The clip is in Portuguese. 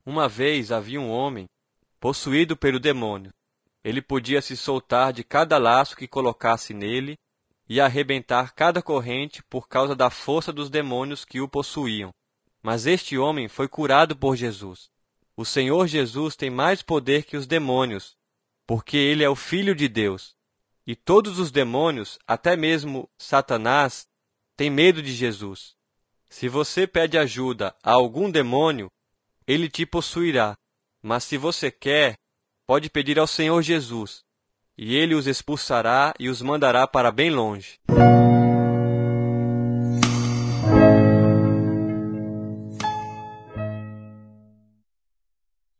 Uma vez havia um homem possuído pelo demônio. Ele podia se soltar de cada laço que colocasse nele e arrebentar cada corrente por causa da força dos demônios que o possuíam. Mas este homem foi curado por Jesus. O Senhor Jesus tem mais poder que os demônios, porque ele é o Filho de Deus. E todos os demônios, até mesmo Satanás, têm medo de Jesus. Se você pede ajuda a algum demônio, ele te possuirá. Mas se você quer, pode pedir ao Senhor Jesus, e ele os expulsará e os mandará para bem longe.